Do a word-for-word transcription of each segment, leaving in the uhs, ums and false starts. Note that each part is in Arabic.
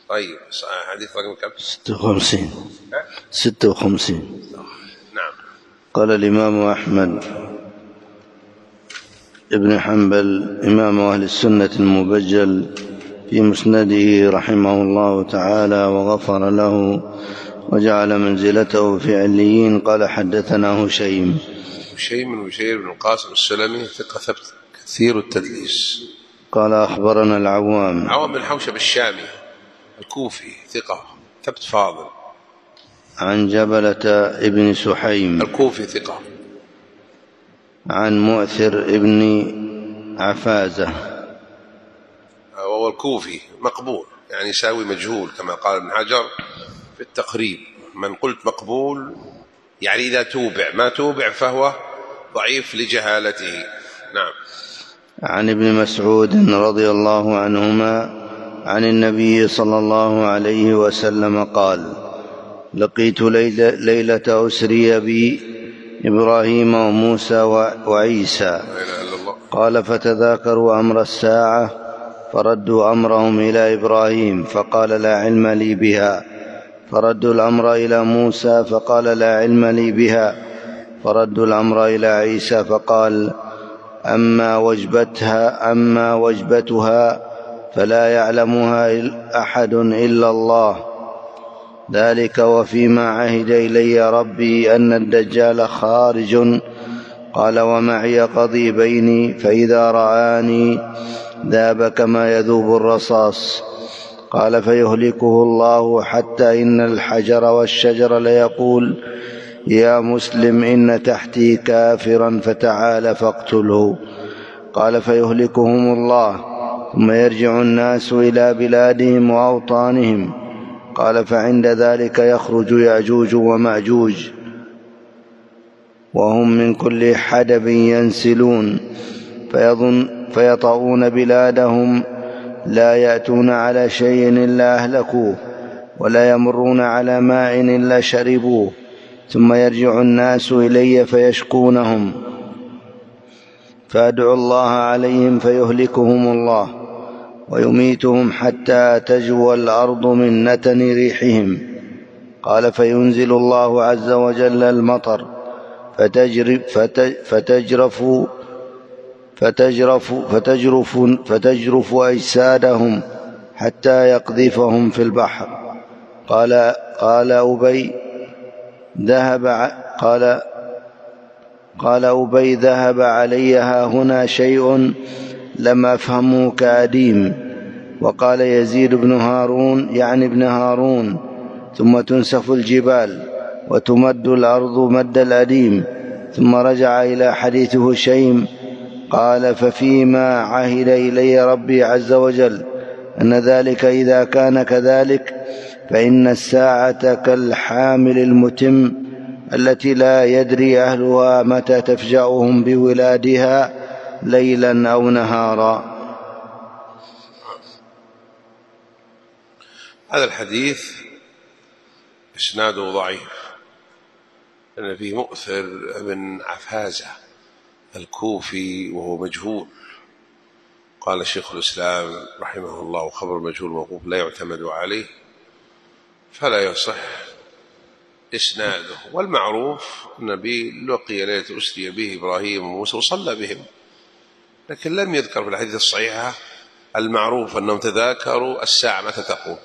طيب حديث رقم كم؟ ستة وخمسين. ستة وخمسين. نعم. قال الإمام أحمد ابن حنبل إمام أهل السنة المبجل في مسنده رحمه الله تعالى وغفر له وجعل منزلته في عليين، قال حدثنا هشيم هشيم بن بشير بن القاسم السلمي ثقة ثبت كثير التدليس. قال أخبرنا العوام عوام بن حوشب الشامي الكوفي ثقة ثبت فاضل. عن جبلة ابن سحيم الكوفي ثقة. عن مؤثر ابن عفازة وهو الكوفي مقبول، يعني يساوي مجهول كما قال ابن حجر في التقريب. من قلت مقبول يعني إذا توبع، ما توبع فهو ضعيف لجهالته. نعم. عن ابن مسعود رضي الله عنهما عن النبي صلى الله عليه وسلم قال: لقيت ليلة أسري بي إبراهيم وموسى وعيسى، قال فتذاكروا أمر الساعة فردوا أمرهم إلى إبراهيم فقال لا علم لي بها، فردوا الأمر إلى موسى فقال لا علم لي بها، فردوا الأمر إلى عيسى فقال أما وجبتها أما وجبتها فلا يعلمها أحد إلا الله، ذلك وفيما عهد إلي ربي أن الدجال خارج، قال ومعي قضي بيني فإذا رآني ذاب كما يذوب الرصاص، قال فيهلكه الله حتى إن الحجر والشجر ليقول يا مسلم إن تحتي كافرا فتعال فاقتله، قال فيهلكهم الله ثم يرجع الناس إلى بلادهم وأوطانهم، قال فعند ذلك يخرج يأجوج ومأجوج وهم من كل حدب ينسلون فيظن فيطؤون بلادهم لا يأتون على شيء إلا أهلكوه ولا يمرون على ماء إلا شربوه، ثم يرجع الناس إلي فيشكونهم فأدعو الله عليهم فيهلكهم الله ويميتهم حتى تجوى الأرض من نتن ريحهم، قال فينزل الله عز وجل المطر فتجرف, فتجرف, فتجرف, فتجرف, فتجرف أجسادهم حتى يقذفهم في البحر، قال قال أبي ذهب قال قال أبي ذهب علي ها هنا شيء لم أفهمه كأديم. وقال يزيد بن هارون يعني ابن هارون ثم تنسف الجبال وتمد الأرض مد الأديم، ثم رجع إلى حديث هشيم قال ففيما عهد إلي ربي عز وجل أن ذلك إذا كان كذلك فإن الساعة كالحامل المتم التي لا يدري أهلها متى تفجأهم بولادها ليلا أو نهارا. هذا الحديث إسناده ضعيف لأن فيه مؤثر بن عفازة الكوفي وهو مجهول. قال شيخ الإسلام رحمه الله خبر مجهول موقوف لا يعتمد عليه فلا يصح إسناده. والمعروف النبي لقي ليلة أسري به إبراهيم وموسى وصلى بهم، لكن لم يذكر في الحديث الصحيحة المعروف أنهم تذاكروا الساعة متى تقوم،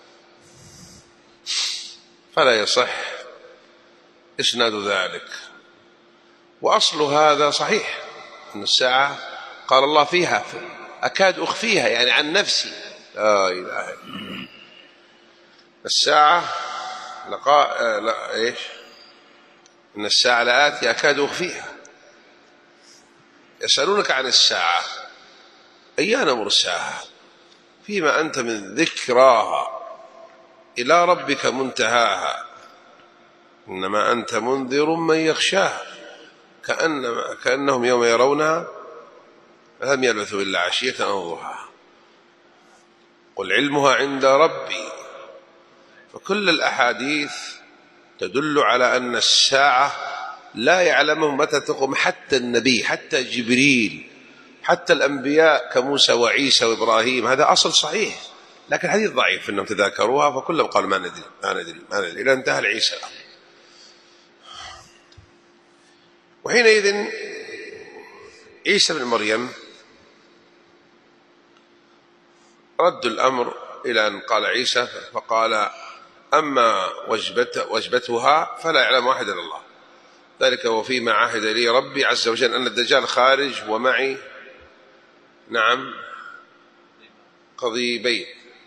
فلا يصح إسناد ذلك. وأصل هذا صحيح أن الساعة قال الله فيها أكاد أخفيها يعني عن نفسي لا إله إلا الله. الساعة لقاء لا إيش إن الساعة لآتي أكاد أخفيها. يسألونك عن الساعة أيان مرساها فيما أنت من ذكراها إلى ربك منتهاها إنما أنت منذر من يخشاها كأنما كأنهم يوم يرونها لم يلبثوا إلا عشية أو ضحاها قل علمها عند ربي. فكل الأحاديث تدل على أن الساعة لا يعلمه متى تقوم حتى النبي حتى جبريل حتى الأنبياء كموسى وعيسى وإبراهيم. هذا أصل صحيح لكن الحديث ضعيف أنهم تذاكروها، فكلهم قالوا ما ندري ما ندري ما ندري إلى انتهى العيسى الأمر. وحينئذ عيسى بن مريم رد الأمر إلى أن قال عيسى فقال أما وجبت وجبتها فلا يعلم واحد إلا الله، ذلك وفيما عهد لي ربي عز وجل أن الدجال خارج ومعي نعم قضيبين،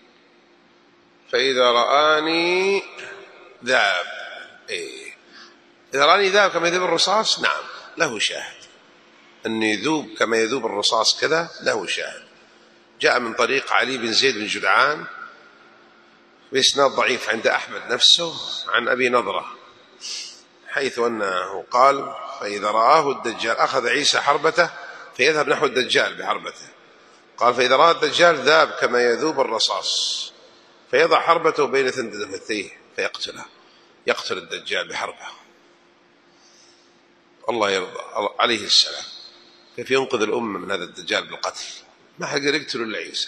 فإذا رآني ذاب. إيه. إذا رآني ذاب كما يذوب الرصاص نعم له شاهد، أن يذوب كما يذوب الرصاص كذا له شاهد. جاء من طريق علي بن زيد بن جدعان بإسناد ضعيف عند أحمد نفسه عن أبي نضرة، حيث أنه قال فإذا رآه الدجال أخذ عيسى حربته فيذهب نحو الدجال بحربته، قال فإذا رأى الدجال ذاب كما يذوب الرصاص فيضع حربته بين ثندفتيه فيقتله، يقتل الدجال بحربه. الله يرضى عليه السلام كيف ينقذ الأمة من هذا الدجال بالقتل، ما حد يقتل إلا عيسى.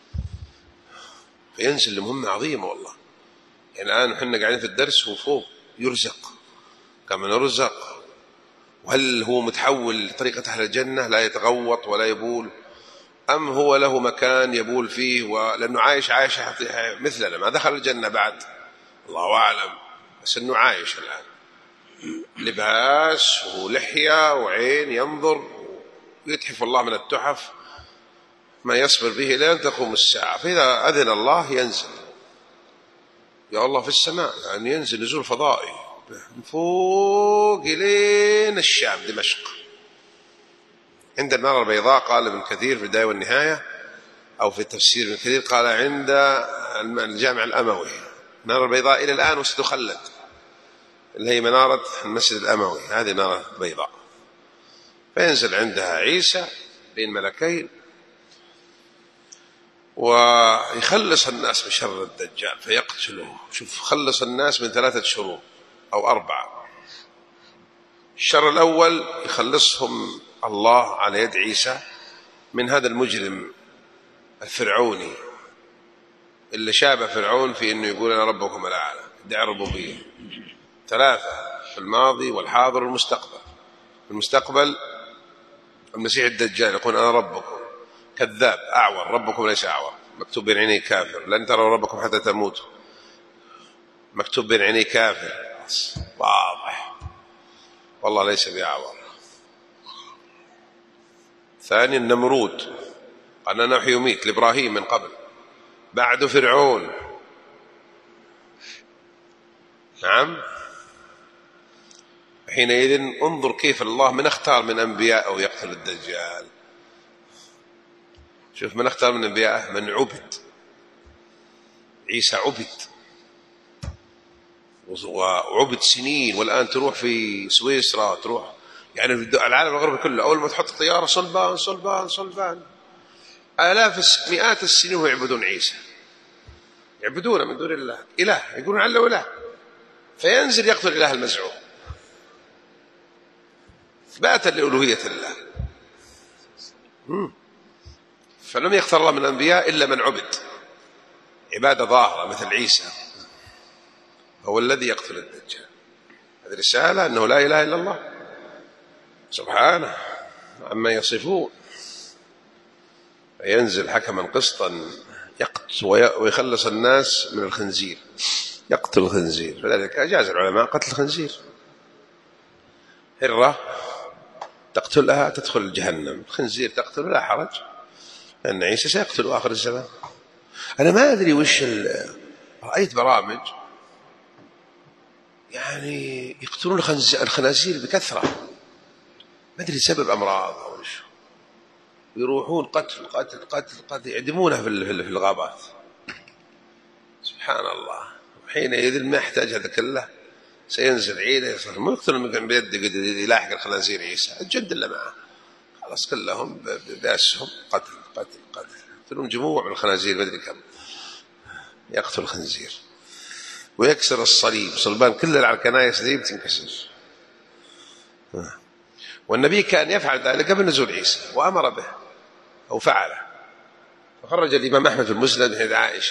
فينزل لمهمة عظيمة والله. يعني الآن احنا قاعدين في الدرس وفوق يرزق كما نرزق، وهل هو متحول لطريقة أهل الجنة لا يتغوط ولا يبول، أم هو له مكان يبول فيه ولأنه عايش عايش مثلنا ما دخل الجنة بعد الله أعلم، بس أنه عايش الآن لباس ولحية وعين ينظر ويتحف الله من التحف ما يصبر به لين تقوم الساعة. فإذا أذن الله ينزل يا الله في السماء، يعني ينزل نزول فضائي من فوق إلين الشام دمشق عند المنارة البيضاء. قال ابن كثير في البداية والنهاية أو في التفسير ابن كثير قال عند الجامع الأموي، المنارة البيضاء إلى الآن وستخلد اللي هي منارة المسجد الأموي، هذه منارة بيضاء. فينزل عندها عيسى بين ملكين ويخلص الناس من شر الدجال فيقتله. شوف خلص الناس من ثلاثة شرور أو أربعة. الشر الأول يخلصهم الله على يد عيسى من هذا المجرم الفرعوني اللي شابه فرعون في أنه يقول أنا ربكم الأعلى، ادعي الربوبية. ثلاثة في الماضي والحاضر والمستقبل. في المستقبل المسيح الدجال يقول أنا ربكم، كذاب أعور، ربكم ليس أعور، مكتوب بين عيني كافر، لن تروا ربكم حتى تموتوا، مكتوب بين عيني كافر، واضح والله ليس بأعور. ثانيا النمرود قال أنا أحيي وأميت لإبراهيم من قبل، بعد فرعون نعم. حينئذ انظر كيف الله من اختار من أنبياء يقتل الدجال. شوف من اختار من أنبياء من عبد، عيسى عبد وعبد سنين، والآن تروح في سويسرا تروح يعني العالم الغربي كله أول ما تحط طيارة صلبان صلبان صلبان آلاف مئات السنين وهم يعبدون عيسى، يعبدونه من دون الله إله، يقولون علّه إله، فينزل يقتل الإله المزعوم إثباتا لألوهية الله. فلم يختار الله من الأنبياء إلا من عبد عبادة ظاهرة مثل عيسى، هو الذي يقتل الدجال. هذه رسالة أنه لا إله إلا الله سبحانه عما يصفون. ينزل حكما قسطا يقتل ويخلص الناس من الخنزير، يقتل الخنزير، فذلك أجاز العلماء قتل الخنزير. هرة تقتلها تدخل جهنم، الخنزير تقتل لا حرج، لأن عيسى سيقتل آخر الزمان. أنا ما أدري وش رأيت برامج يعني يقتلون الخنازير بكثرة، ما أدري سبب أمراض أو وش، يروحون قتل قتل قتل قتل يعدمونها في الغابات. سبحان الله. حينئذ ما يحتاج هذا كله، سينزل عيسى ما يقتلون من بيده قد يلاحق الخنازير عيسى الجند اللي معه، خلاص كلهم بأسهم قتل قتل قتل، يقتلون جموع من الخنازير ما أدري كم، يقتل الخنزير ويكسر الصليب، صلبان كل الكنائس ذي بتنكسر. والنبي كان يفعل ذلك قبل نزول عيسى وأمر به أو فعله، خرج الإمام أحمد في المسند من حديث عائشة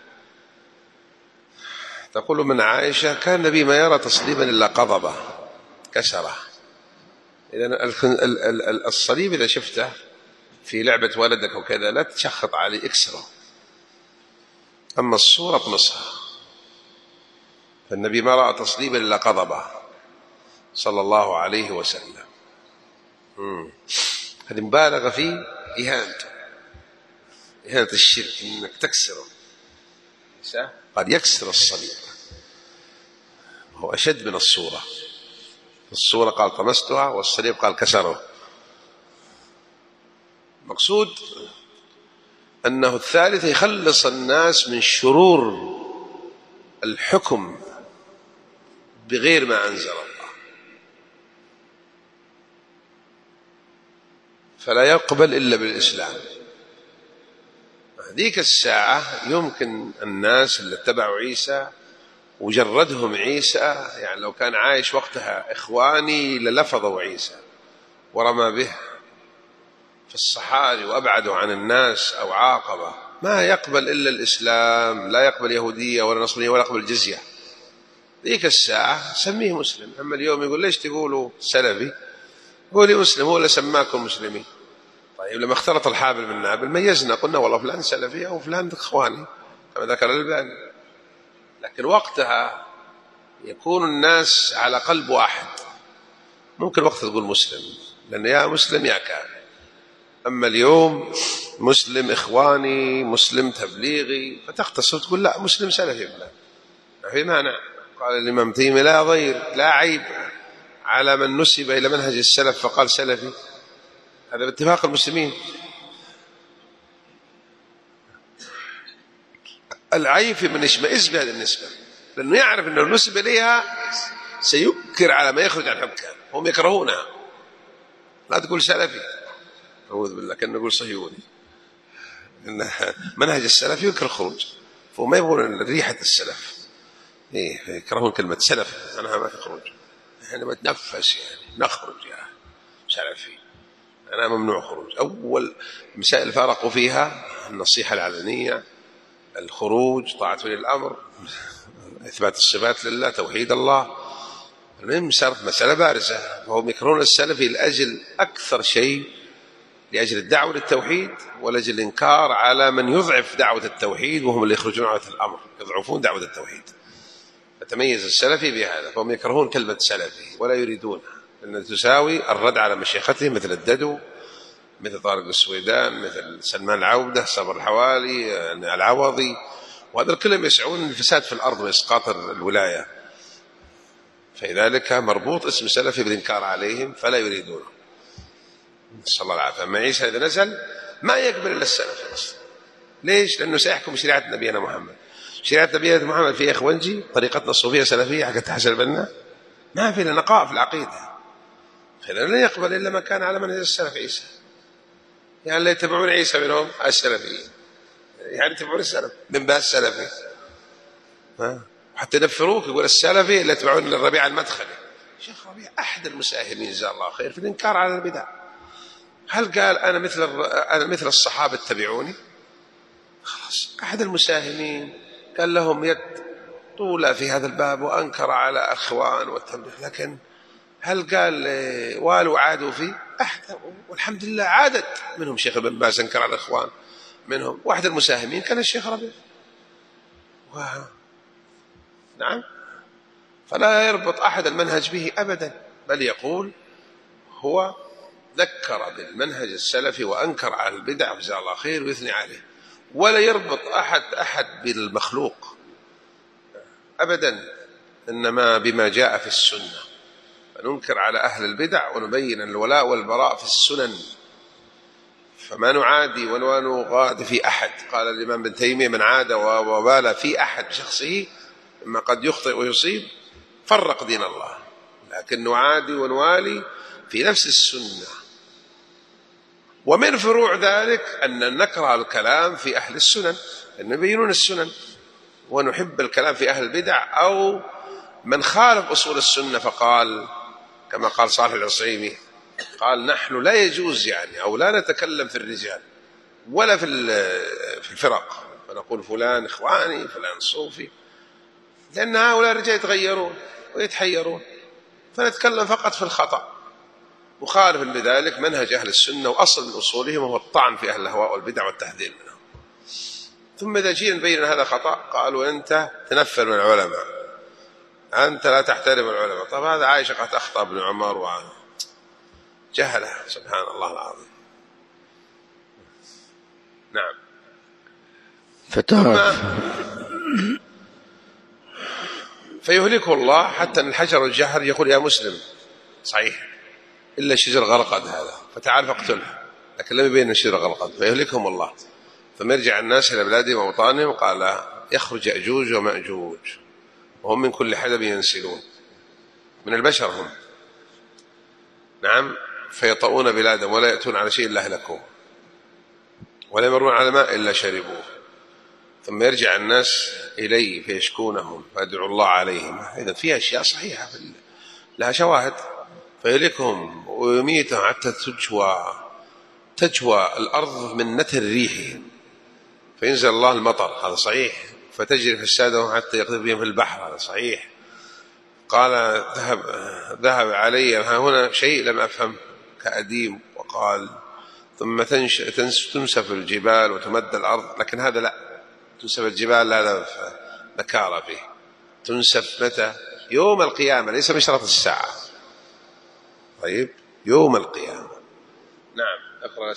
تقول من عائشة كان النبي ما يرى تصليبا إلا قضبه كسره. إذن الصليب إذا شفته في لعبة ولدك وكذا لا تشخط عليه، اكسره، أما الصورة اطمسها. فالنبي ما رأى تصليبا إلا قضبه صلى الله عليه وسلم. هذه مبالغة في إهانته، إهانة الشرك، إنك تكسره. قال يكسر الصليب، هو أشد من الصورة. الصورة قال طمستها، والصليب قال كسره. مقصود أنه الثالث يخلص الناس من شرور الحكم بغير ما أنزل الله، فلا يقبل إلا بالإسلام. ذيك الساعة يمكن الناس اللي اتبعوا عيسى وجردهم عيسى، يعني لو كان عايش وقتها إخواني للفظوا عيسى ورمى به في الصحاري وأبعدوا عن الناس أو عاقبه، ما يقبل إلا الإسلام، لا يقبل يهودية ولا نصرانية ولا يقبل الجزية. ذيك الساعة سميه مسلم. أما اليوم يقول ليش تقولوا سلفي؟ قولي مسلم، هو اللي سماكم مسلمين. طيب لما اختلط الحابل بالنابل ميزنا، قلنا والله فلان سلفي أو فلان إخواني كما ذكر الألباني. لكن وقتها يكون الناس على قلب واحد، ممكن وقت تقول مسلم لأن يا مسلم يا كافر. أما اليوم مسلم إخواني، مسلم تبليغي، فتختصر تقول لا مسلم سلفي فلان، ما في مانع. قال الإمام تيمية لا ضير لا عيب على من نسب إلى منهج السلف فقال سلفي، هذا باتفاق المسلمين. العيب في من يشمئز بهذه النسبة، لأنه يعرف أنه النسبة إليها سيكر على ما يخرج عن حكام، هم يكرهونها. لا تقول سلفي، أعوذ بالله، كأنه نقول صهيوني، إن منهج السلف يكره الخروج، فهم ما يبغون ريحة السلف، إيه يكرهون كلمة سلف، أنا ما في خروج، إحنا بنتنفس يعني نخرج يا سلفي، أنا ممنوع خروج. أول مسائل فارقوا فيها النصيحة العلنية، الخروج، طاعة ولي الأمر، إثبات الصفات لله، توحيد الله. المهم صارت مسألة بارزة، وهم يكرهون السلفي لأجل أكثر شيء لأجل الدعوة للتوحيد ولأجل الإنكار على من يضعف دعوة التوحيد، وهم اللي يخرجون عن الأمر يضعفون دعوة التوحيد. فتميز السلفي بهذا، فهم يكرهون كلمة سلفي ولا يريدونها، لأن تساوي الرد على مشيختهم مثل الددو، مثل طارق السويدان، مثل سلمان العودة، صبر الحوالي، العوضي، وهذا كلهم يسعون الفساد في الأرض وإسقاط الولاية. فلذلك مربوط اسم سلفي بالإنكار عليهم فلا يريدونه. نسأل الله العافية. أما عيسى إذا نزل ما يقبل إلا السلف أصلا. ليش؟ لأنه سيحكم شريعة نبينا محمد. شريعة نبينا محمد فيها إخوانجي، طريقتنا الصوفية سلفية حقت حسن البنا، ما في نقاء في العقيدة. فإذا لا يقبل إلا ما كان على منهج السلف عيسى. يعني اللي يتبعون عيسى منهم السلفيين، يعني يتبعون السلف من باب السلفي، حتى ينفروك يقول السلفي اللي يتبعون الربيع المدخلي. شيخ ربيع أحد المساهمين جزاه الله خير في الإنكار على البدع. هل قال أنا مثل أنا مثل الصحابة اتبعوني؟ خلاص، أحد المساهمين قال لهم يد طولة في هذا الباب وأنكر على أخوان والتبليغ، لكن هل قال والوا عادوا فيه؟ أحد، والحمد لله عادت منهم شيخ ابن باز أنكر على الأخوان، منهم واحد المساهمين كان الشيخ ربيع. و... نعم، فلا يربط أحد المنهج به أبدا، بل يقول هو ذكر بالمنهج السلفي وأنكر على البدع جزاه الله خير ويثني عليه، ولا يربط أحد أحد بالمخلوق أبدا، إنما بما جاء في السنة. فننكر على أهل البدع ونبين الولاء والبراء في السنن، فما نعادي ولا نغاد في أحد. قال الإمام ابن تيمية من عاد وبال في أحد بشخصه إما قد يخطئ ويصيب فرق دين الله، لكن نعادي ونوالي في نفس السنة. ومن فروع ذلك أن نكره الكلام في أهل السنن، أن يبينون السنن، ونحب الكلام في أهل البدع أو من خالف أصول السنة. فقال كما قال صالح العصيمي، قال نحن لا يجوز يعني أو لا نتكلم في الرجال ولا في في الفرق، فنقول فلان إخواني فلان صوفي، لأن هؤلاء الرجال يتغيرون ويتحيرون، فنتكلم فقط في الخطأ مخالف بذلك منهج أهل السنة، وأصل من أصولهم هو الطعن في أهل الأهواء والبدع والتحذير منهم. ثم إذا جينا نبين هذا خطأ قالوا أنت تنفر من العلماء، أنت لا تحترم العلماء. طب هذا عائشة قد أخطأ ابن عمر وجهله، سبحان الله العظيم. نعم. ثم فيهلكه الله، حتى أن الحجر والجحر يقول يا مسلم صحيح إلا شجر غرقد هذا فتعال فاقتله، لكن لم يبين شجر غرقد، فيهلكهم الله. ثم يرجع الناس إلى بلادهم وأوطانهم، قال يخرج يأجوج ومأجوج وهم من كل حدب ينسلون، من البشر هم، نعم، فيطؤون بلادهم ولا يأتون على شيء إلا أهلكوه، ولا يمرون على ماء إلا شربوه. ثم يرجع الناس إليه فيشكونهم فيدعو الله عليهم. إذا فيها أشياء صحيحة لها شواهد. فيهلكهم ويميتهم حتى تجوى تجوى الأرض من نتر ريحهم، فينزل الله المطر، هذا صحيح، فتجري فسادهم حتى يقذف بهم في البحر، هذا صحيح. قال ذهب ذهب علي ها هنا شيء لم أفهم كأديم، وقال ثم تنسف الجبال وتمد الأرض، لكن هذا لا، تنسف الجبال هذا نكارة فيه، تنسف متى؟ يوم القيامة، ليس بشرط الساعة. طيب يوم القيامة. نعم. أقرأ